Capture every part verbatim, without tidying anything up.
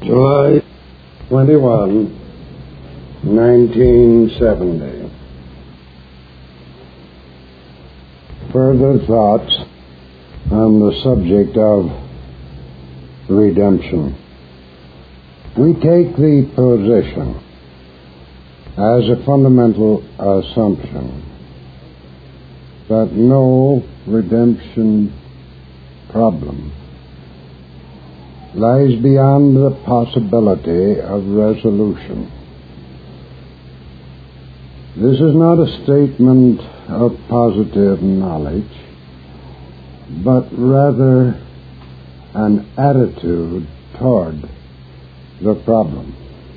July twenty-first, nineteen seventy. Further thoughts on the subject of redemption. We take the position as a fundamental assumption that no redemption problem lies beyond the possibility of resolution. This is not a statement of positive knowledge, but rather an attitude toward the problem.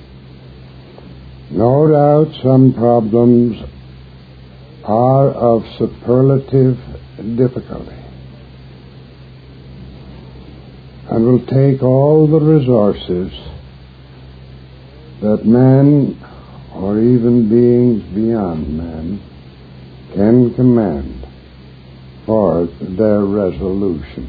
No doubt some problems are of superlative difficulty and will take all the resources that man, or even beings beyond man, can command for their resolution.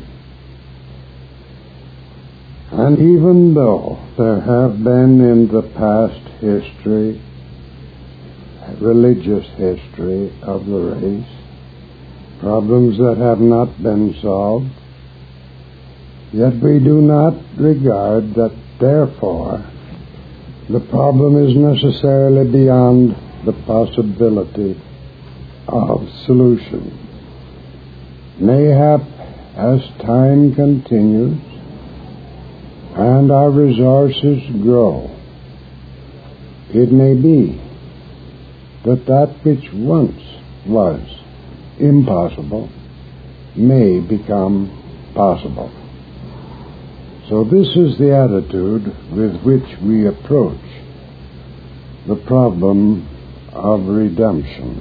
And even though there have been in the past history, religious history of the race, problems that have not been solved, yet we do not regard that, therefore, the problem is necessarily beyond the possibility of solution. Mayhap, as time continues and our resources grow, it may be that that which once was impossible may become possible. So this is the attitude with which we approach the problem of redemption.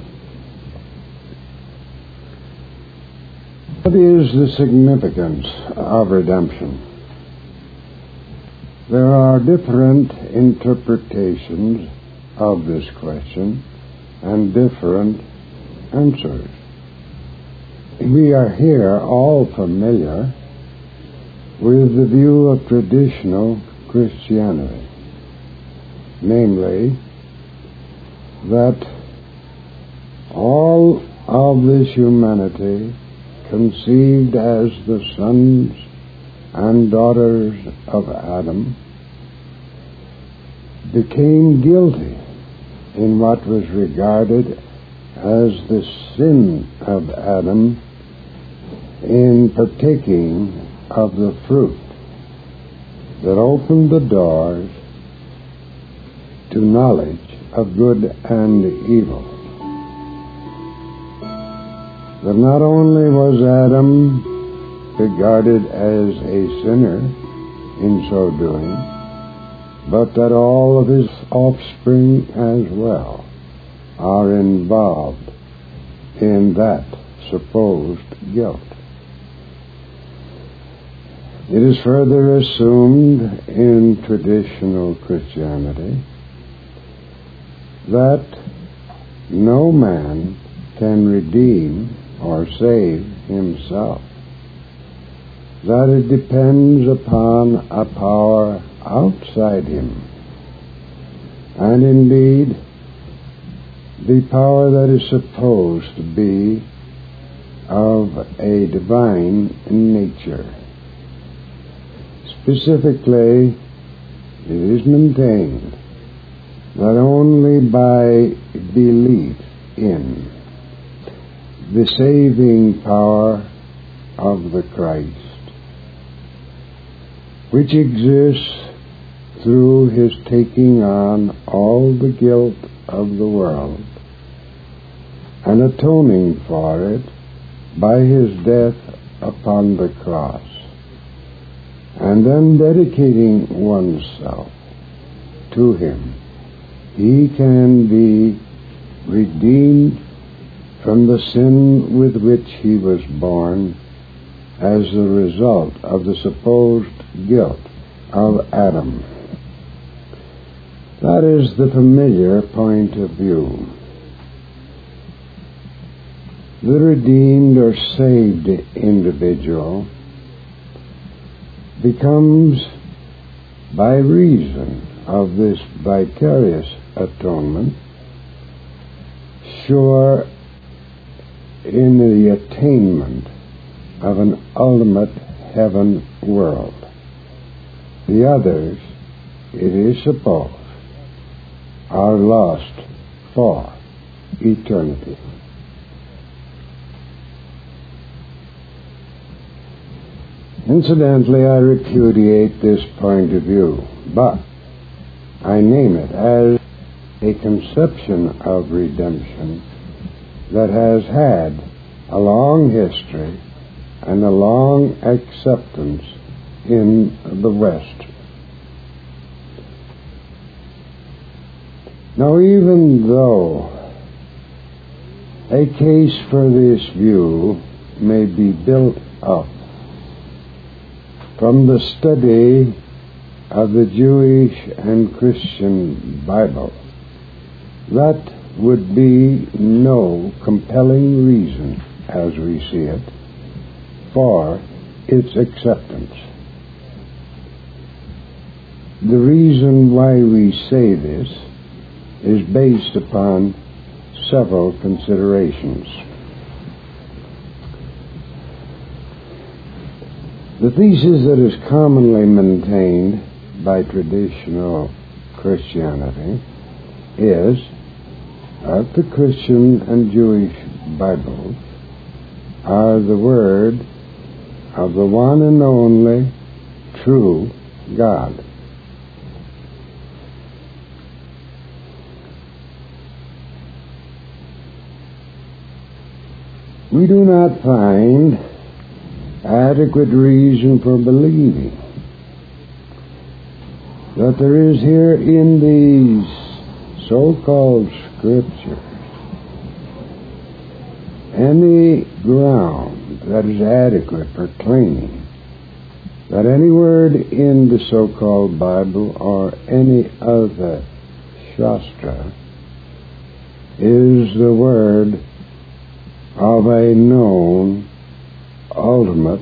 What is the significance of redemption? There are different interpretations of this question and different answers. We are here all familiar with the view of traditional Christianity, namely that all of this humanity, conceived as the sons and daughters of Adam, became guilty in what was regarded as the sin of Adam in partaking of the fruit that opened the doors to knowledge of good and evil. That not only was Adam regarded as a sinner in so doing, but that all of his offspring as well are involved in that supposed guilt. It is further assumed in traditional Christianity that no man can redeem or save himself, that it depends upon a power outside him, and indeed the power that is supposed to be of a divine nature. Specifically, it is maintained that only by belief in the saving power of the Christ, which exists through his taking on all the guilt of the world and atoning for it by his death upon the cross, and then dedicating oneself to him, he can be redeemed from the sin with which he was born as the result of the supposed guilt of Adam. That is the familiar point of view. The redeemed or saved individual becomes by reason of this vicarious atonement, sure in the attainment of an ultimate heaven world. The others, it is supposed, are lost for eternity. Incidentally, I repudiate this point of view, but I name it as a conception of redemption that has had a long history and a long acceptance in the West. Now, even though a case for this view may be built up from the study of the Jewish and Christian Bible, that would be no compelling reason, as we see it, for its acceptance. The reason why we say this is based upon several considerations. The thesis that is commonly maintained by traditional Christianity is that the Christian and Jewish Bibles are the Word of the one and only true God. We do not find adequate reason for believing that there is here in these so-called scriptures any ground that is adequate for claiming that any word in the so-called Bible or any other Shastra is the word of a known, ultimate,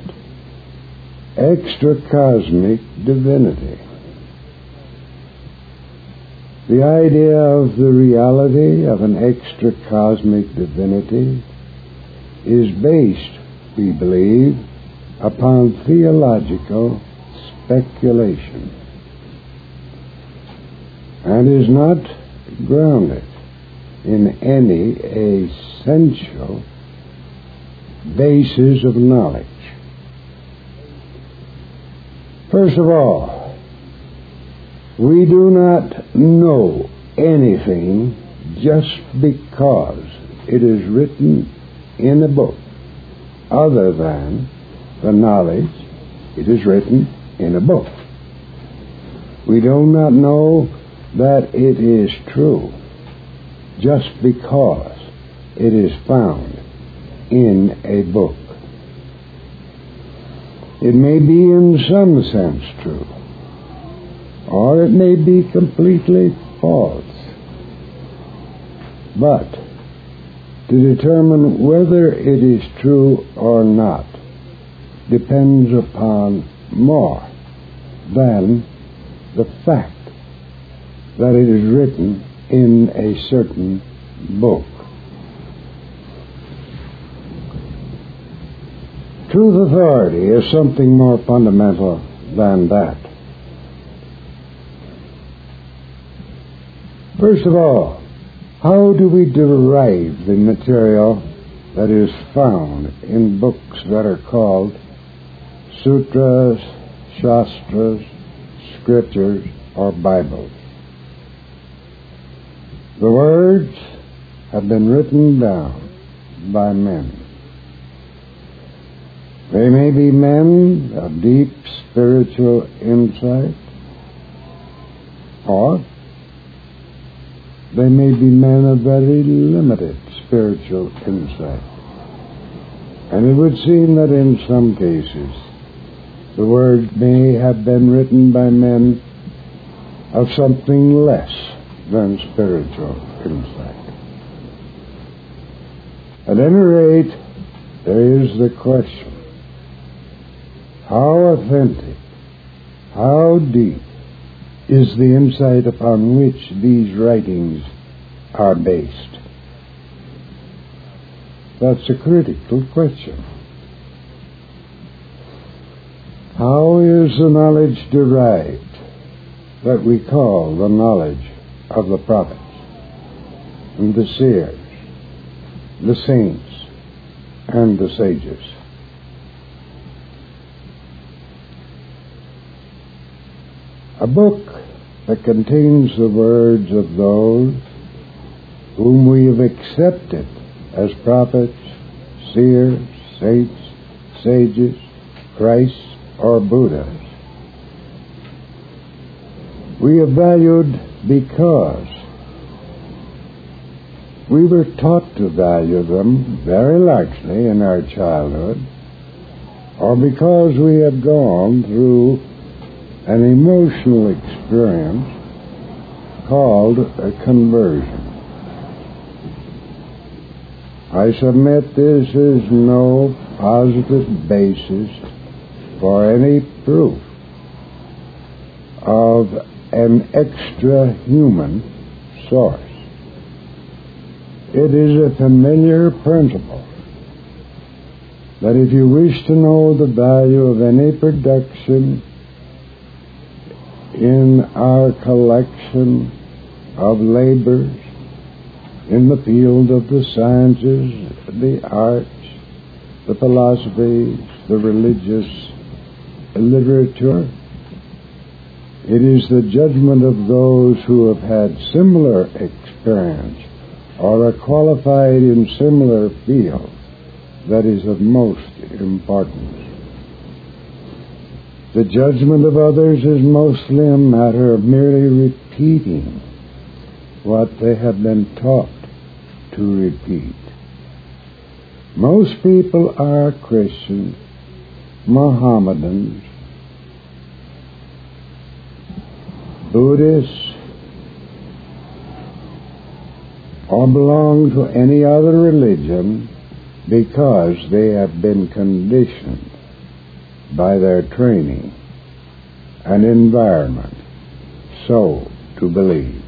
extra-cosmic divinity. The idea of the reality of an extra-cosmic divinity is based, we believe, upon theological speculation and is not grounded in any essential basis of knowledge. First of all, we do not know anything just because it is written in a book, other than the knowledge it is written in a book. We do not know that it is true just because it is found in a book. It may be in some sense true, or it may be completely false. But to determine whether it is true or not depends upon more than the fact that it is written in a certain book. Truth authority is something more fundamental than that. First of all, how do we derive the material that is found in books that are called sutras, shastras, scriptures, or Bibles? The words have been written down by men. They may be men of deep spiritual insight, or they may be men of very limited spiritual insight. And it would seem that in some cases the words may have been written by men of something less than spiritual insight. At any rate, there is the question: how authentic, how deep is the insight upon which these writings are based? That's a critical question. How is the knowledge derived that we call the knowledge of the prophets and the seers, the saints, and the sages? A book that contains the words of those whom we have accepted as prophets, seers, saints, sages, Christ, or Buddhas, we have valued because we were taught to value them very largely in our childhood, or because we have gone through an emotional experience called a conversion. I submit this is no positive basis for any proof of an extra-human source. It is a familiar principle that if you wish to know the value of any production in our collection of labors in the field of the sciences, the arts, the philosophies, the religious literature, it is the judgment of those who have had similar experience or are qualified in similar fields that is of most importance. The judgment of others is mostly a matter of merely repeating what they have been taught to repeat. Most people are Christians, Mohammedans, Buddhists, or belong to any other religion because they have been conditioned by their training and environment so to believe.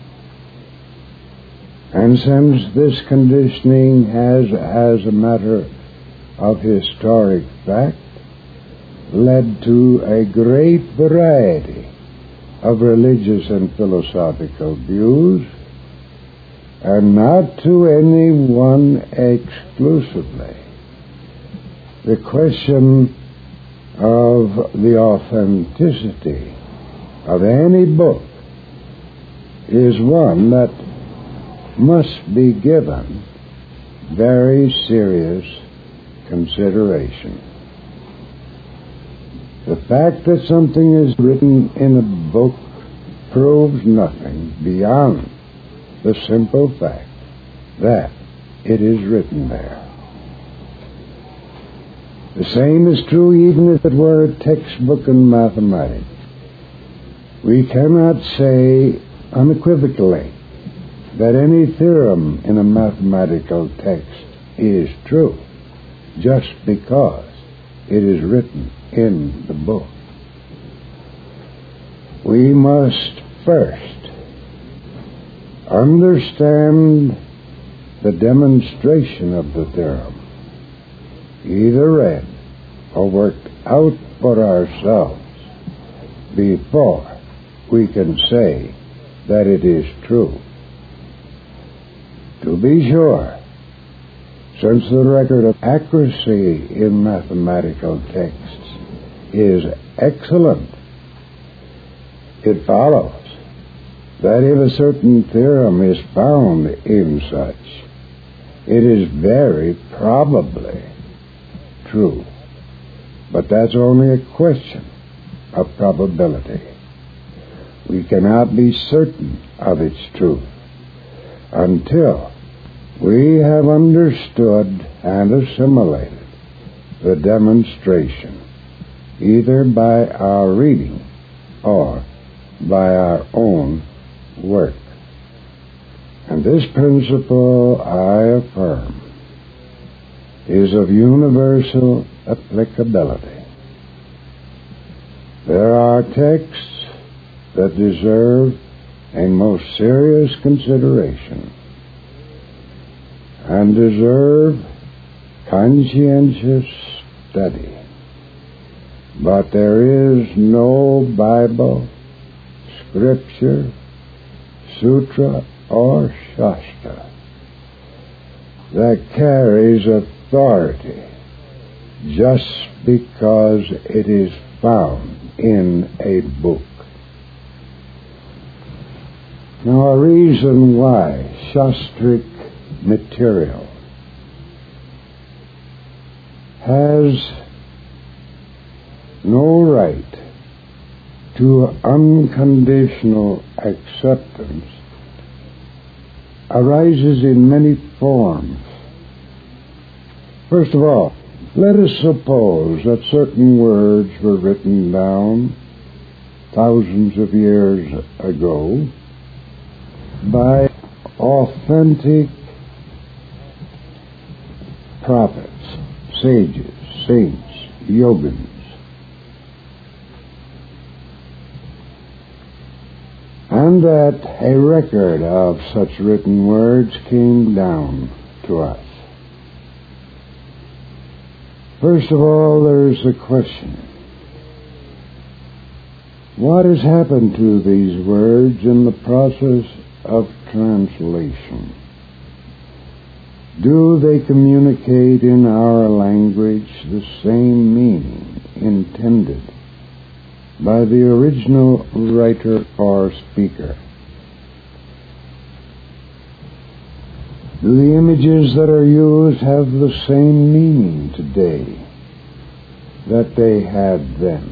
And since this conditioning has, as a matter of historic fact, led to a great variety of religious and philosophical views, and not to any one exclusively, the question of the authenticity of any book is one that must be given very serious consideration. The fact that something is written in a book proves nothing beyond the simple fact that it is written there. The same is true even if it were a textbook in mathematics. We cannot say unequivocally that any theorem in a mathematical text is true just because it is written in the book. We must first understand the demonstration of the theorem, either read or worked out for ourselves, before we can say that it is true. To be sure, since the record of accuracy in mathematical texts is excellent, it follows that if a certain theorem is found in such, it is very probably true. But that's only a question of probability. We cannot be certain of its truth until we have understood and assimilated the demonstration, either by our reading or by our own work. And this principle, I affirm, is of universal applicability. There are texts that deserve a most serious consideration and deserve conscientious study. But there is no Bible, Scripture, Sutra, or Shastra that carries authority just because it is found in a book. Now, a reason why Shastric material has no right to unconditional acceptance arises in many forms. First of all, let us suppose that certain words were written down thousands of years ago by authentic prophets, sages, saints, yogins. And that a record of such written words came down to us. First of all, there is the question: what has happened to these words in the process of translation? Do they communicate in our language the same meaning intended by the original writer or speaker? Do the images that are used have the same meaning today that they had then?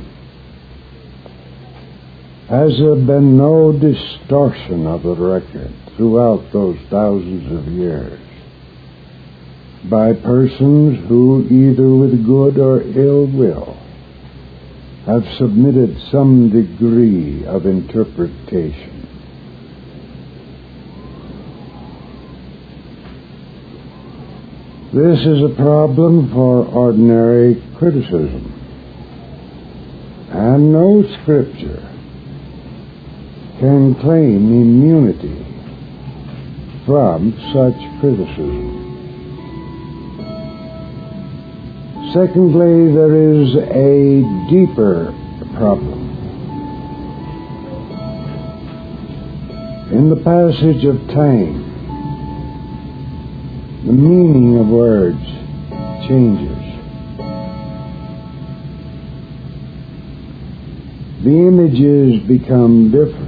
Has there been no distortion of the record throughout those thousands of years by persons who, either with good or ill will, have submitted some degree of interpretation? This is a problem for ordinary criticism, and no Scripture can claim immunity from such criticism. Secondly, there is a deeper problem. In the passage of time, the meaning of words changes. The images become different.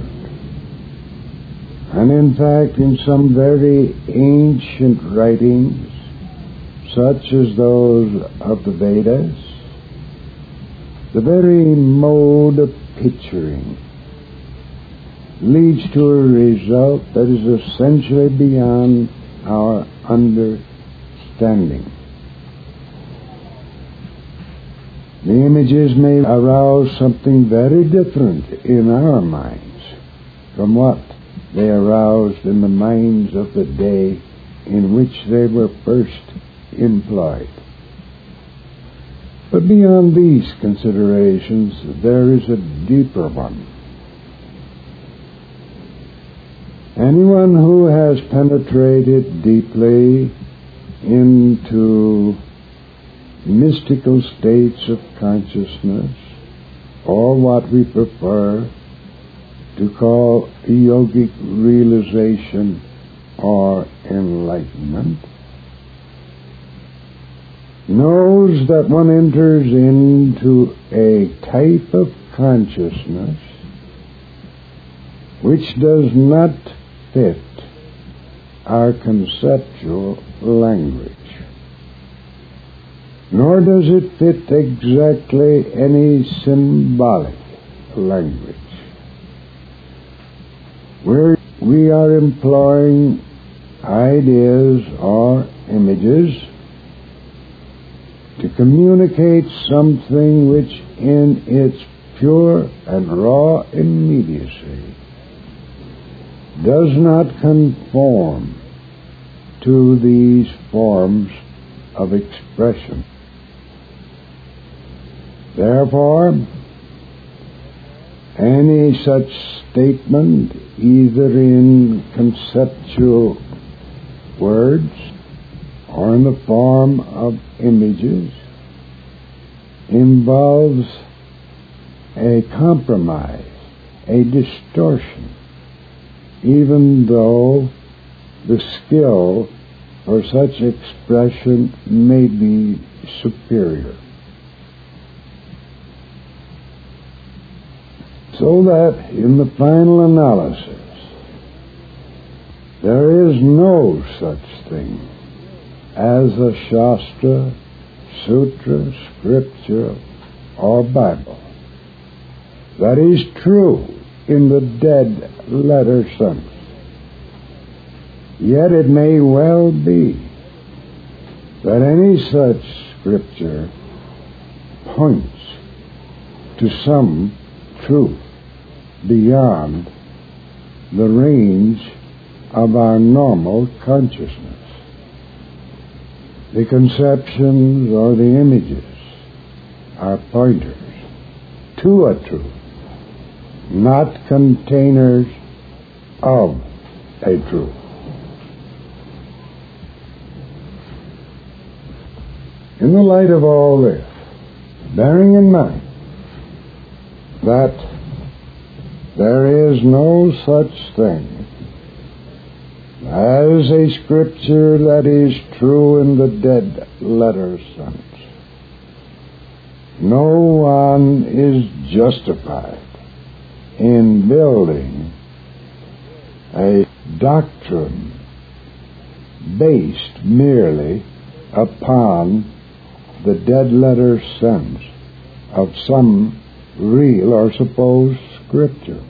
And in fact, in some very ancient writings, such as those of the Vedas, the very mode of picturing leads to a result that is essentially beyond our understanding. The images may arouse something very different in our minds from what they aroused in the minds of the day in which they were first employed. But beyond these considerations, there is a deeper one. Anyone who has penetrated deeply into mystical states of consciousness, or what we prefer to call yogic realization or enlightenment, knows that one enters into a type of consciousness which does not fit our conceptual language, nor does it fit exactly any symbolic language, where we are employing ideas or images to communicate something which in its pure and raw immediacy does not conform to these forms of expression. Therefore, Any such statement, either in conceptual words or in the form of images, involves a compromise, a distortion, even though the skill for such expression may be superior. So that in the final analysis, there is no such thing as a Shastra, Sutra, Scripture, or Bible that is true in the dead letter sense. Yet it may well be that any such Scripture points to some truth beyond the range of our normal consciousness. The conceptions or the images are pointers to a truth, not containers of a truth. In the light of all this, bearing in mind that there is no such thing as a Scripture that is true in the dead letter sense, no one is justified in building a doctrine based merely upon the dead letter sense of some real or supposed Scripture.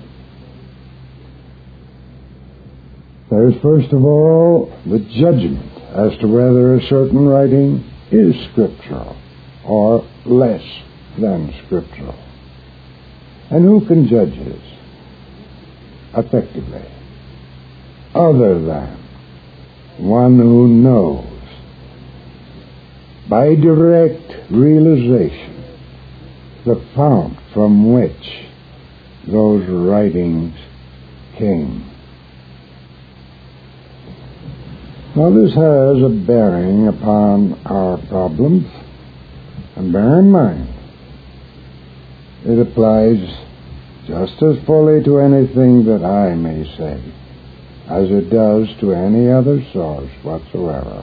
There is, first of all, the judgment as to whether a certain writing is scriptural or less than scriptural. And who can judge this effectively other than one who knows by direct realization the fount from which those writings came? Now, this has a bearing upon our problems, and bear in mind, it applies just as fully to anything that I may say as it does to any other source whatsoever.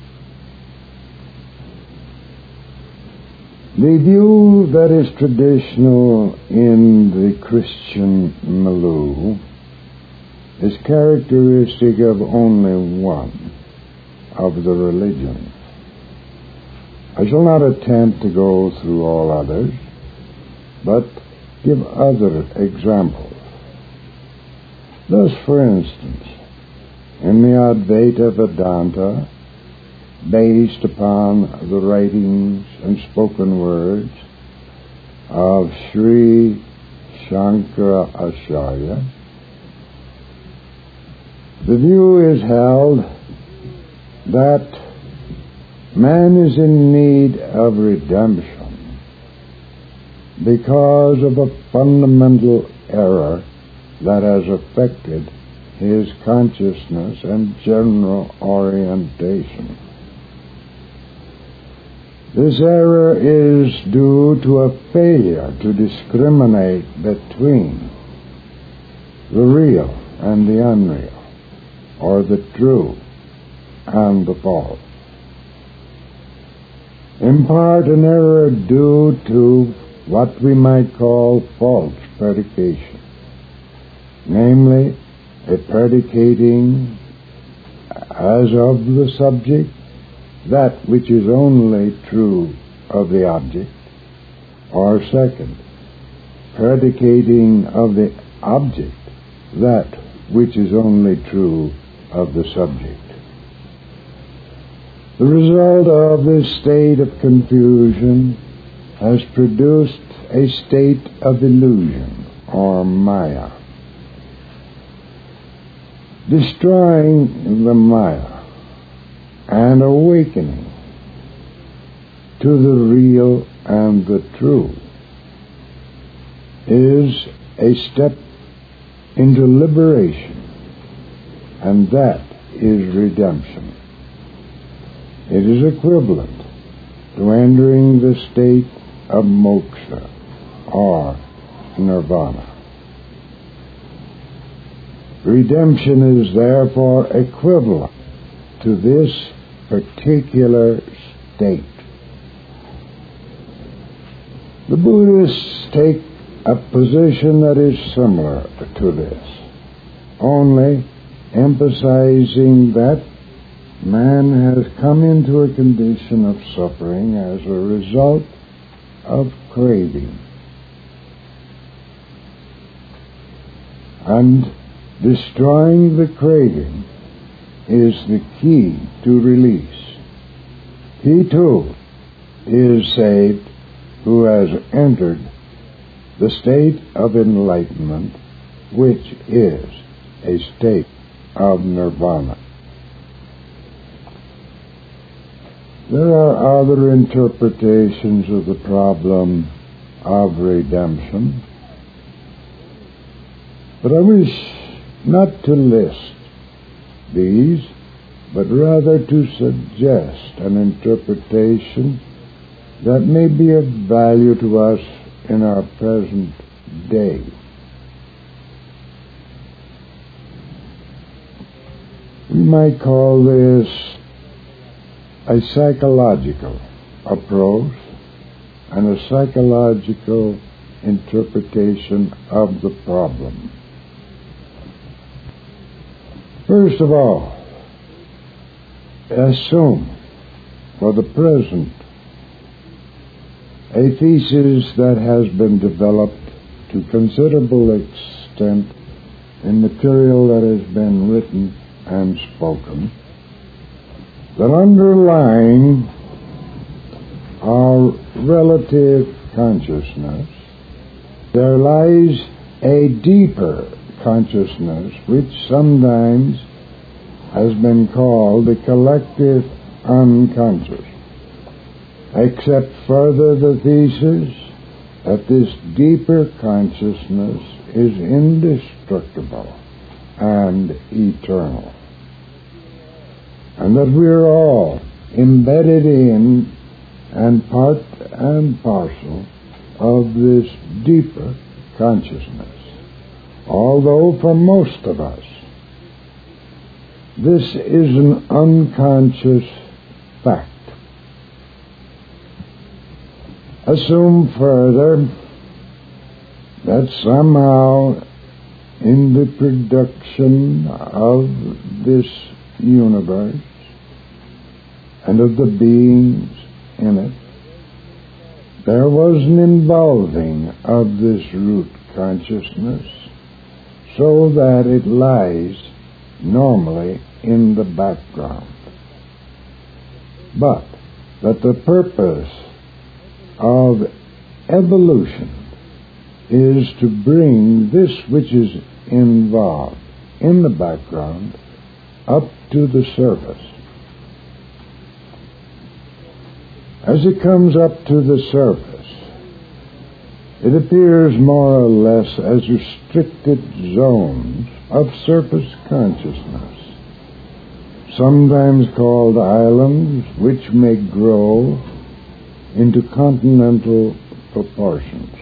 The view that is traditional in the Christian milieu is characteristic of only one of the religions. I shall not attempt to go through all others, but give other examples. Thus, for instance, in the Advaita Vedanta, based upon the writings and spoken words of Sri Shankara Acharya, the view is held that man is in need of redemption because of a fundamental error that has affected his consciousness and general orientation. This error is due to a failure to discriminate between the real and the unreal, or the true and the false. In part, an error due to what we might call false predication, namely, a predicating as of the subject that which is only true of the object, or second, predicating of the object that which is only true of the subject. The result of this state of confusion has produced a state of illusion, or maya. Destroying the maya and awakening to the real and the true is a step into liberation, and that is redemption. It is equivalent to entering the state of moksha or nirvana. Redemption is therefore equivalent to this particular state. The Buddhists take a position that is similar to this, only emphasizing that man has come into a condition of suffering as a result of craving. And destroying the craving is the key to release. He too is saved who has entered the state of enlightenment, which is a state of nirvana. There are other interpretations of the problem of redemption, but I wish not to list these, but rather to suggest an interpretation that may be of value to us in our present day. We might call this a psychological approach and a psychological interpretation of the problem. First of all, assume for the present a thesis that has been developed to considerable extent in material that has been written and spoken, that underlying our relative consciousness there lies a deeper consciousness which sometimes has been called the collective unconscious. Accept further the thesis that this deeper consciousness is indestructible and eternal, and that we are all embedded in and part and parcel of this deeper consciousness, although for most of us this is an unconscious fact. Assume further that somehow in the production of this universe and of the beings in it, there was an involving of this root consciousness so that it lies normally in the background. But that the purpose of evolution is to bring this which is involved in the background up to the surface. As it comes up to the surface, it appears more or less as restricted zones of surface consciousness, sometimes called islands, which may grow into continental proportions.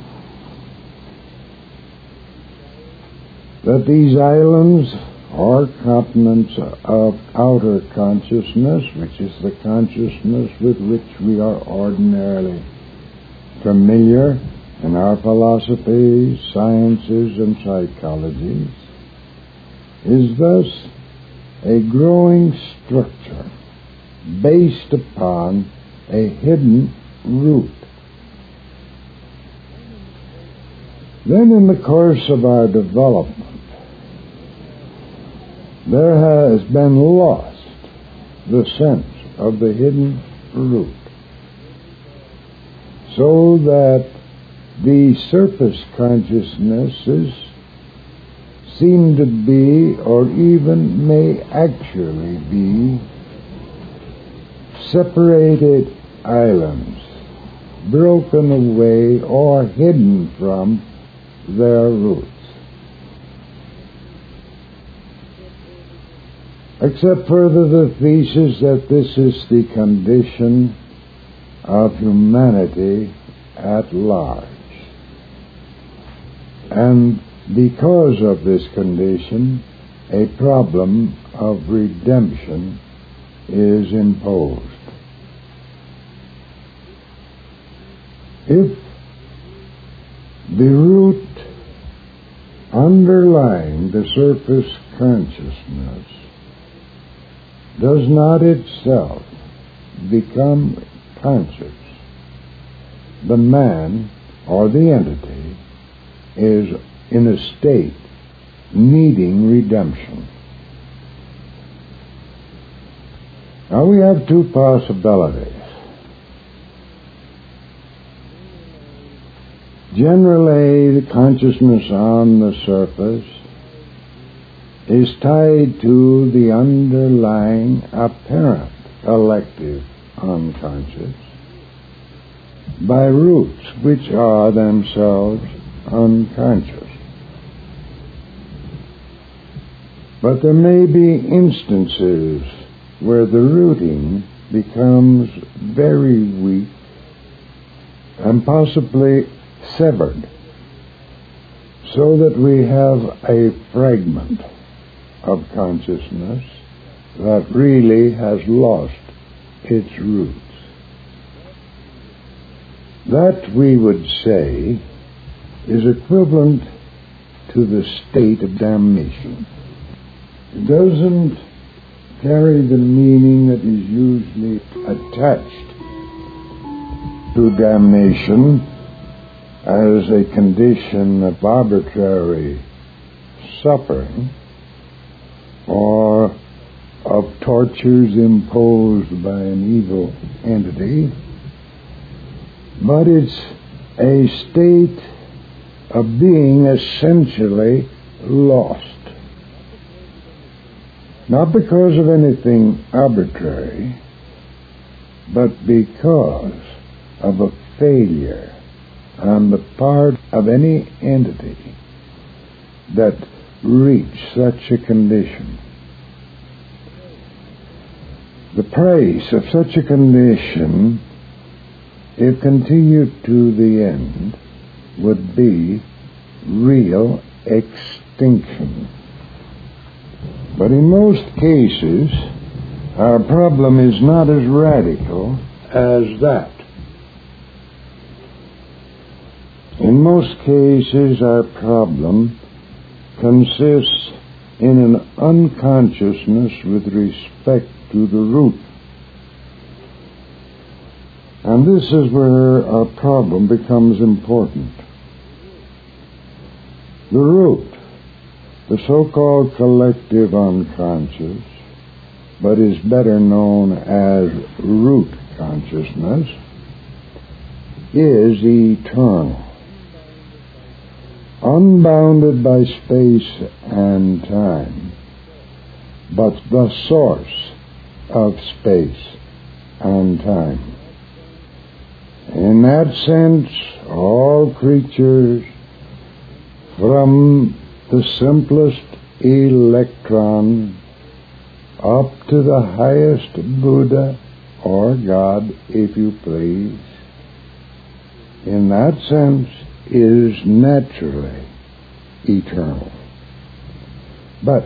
That these islands or continents of outer consciousness, which is the consciousness with which we are ordinarily familiar in our philosophies, sciences, and psychologies, is thus a growing structure based upon a hidden root. Then in the course of our development, there has been lost the sense of the hidden root, so that the surface consciousnesses seem to be, or even may actually be, separated islands, broken away or hidden from their roots. Accept further the thesis that this is the condition of humanity at large. And because of this condition, a problem of redemption is imposed. If the root underlying the surface consciousness does not itself become conscious, the man or the entity is in a state needing redemption. Now we have two possibilities. Generally, the consciousness on the surface is tied to the underlying apparent collective unconscious by roots which are themselves unconscious. But there may be instances where the rooting becomes very weak and possibly severed, so that we have a fragment of consciousness that really has lost its roots. That, we would say, is equivalent to the state of damnation. It doesn't carry the meaning that is usually attached to damnation as a condition of arbitrary suffering or of tortures imposed by an evil entity, but it's a state of being essentially lost. Not because of anything arbitrary, but because of a failure on the part of any entity that reached such a condition. The price of such a condition, if continued to the end, would be real extinction. But in most cases, our problem is not as radical as that. In most cases, our problem consists in an unconsciousness with respect to the root. And this is where our problem becomes important. The root, the so-called collective unconscious, but is better known as root consciousness, is eternal, unbounded by space and time, but the source of space and time. In that sense, all creatures, from the simplest electron up to the highest Buddha or God, if you please, in that sense, is naturally eternal. But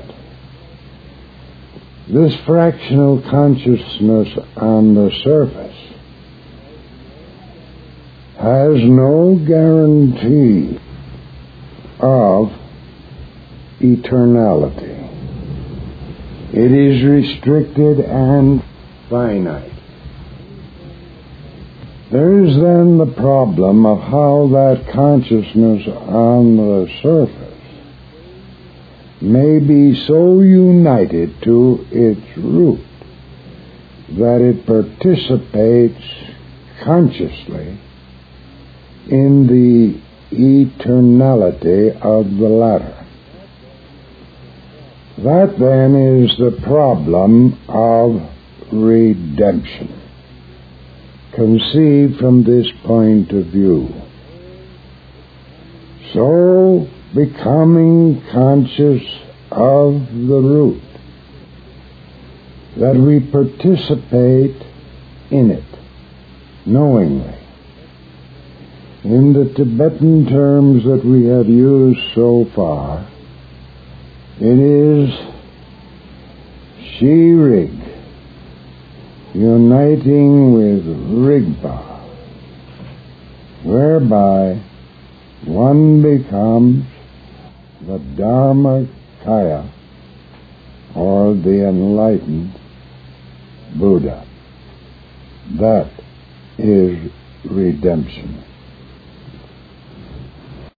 this fractional consciousness on the surface has no guarantee of eternality. It is restricted and finite. There is then the problem of how that consciousness on the surface may be so united to its root that it participates consciously in the eternality of the latter. That then is the problem of redemption, conceived from this point of view. So, becoming conscious of the root, that we participate in it knowingly. In the Tibetan terms that we have used so far, it is Shi-Rig, uniting with Rigpa, whereby one becomes the Dharmakaya, or the enlightened Buddha. That is redemption.